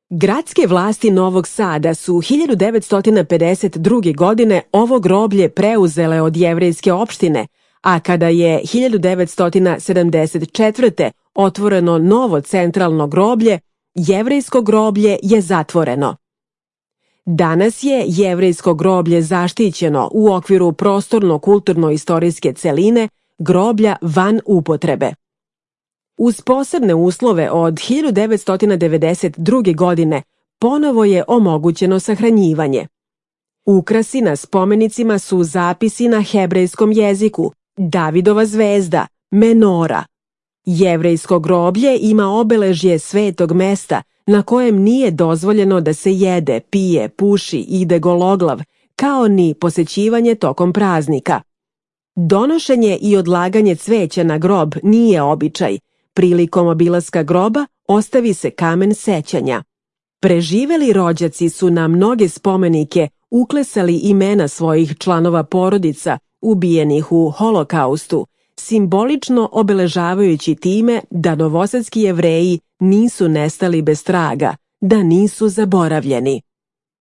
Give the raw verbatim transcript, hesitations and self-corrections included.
Gradske vlasti Novog Sada su hiljadu devetsto pedeset druge. godine ovo groblje preuzele od jevrejske opštine, a kada je hiljadu devetsto sedamdeset četvrte. otvoreno novo centralno groblje, jevrejsko groblje je zatvoreno. Danas je jevrejsko groblje zaštićeno u okviru prostorno-kulturno-istorijske celine groblja van upotrebe. Uz posebne uslove od hiljadu devetsto devedeset druge. godine ponovo je omogućeno sahranjivanje. Ukrasi na spomenicima su zapisi na hebrejskom jeziku, Davidova zvezda, menora. Jevrejsko groblje ima obeležje svetog mesta na kojem nije dozvoljeno da se jede, pije, puši, ide gologlav, kao ni posećivanje tokom praznika. Donošenje i odlaganje cveća na grob nije običaj. Prilikom obilaska groba ostavi se kamen sećanja. Preživeli rođaci su na mnoge spomenike uklesali imena svojih članova porodica ubijenih u Holokaustu, simbolično obeležavajući time da novosadski Jevreji nisu nestali bez traga, da nisu zaboravljeni.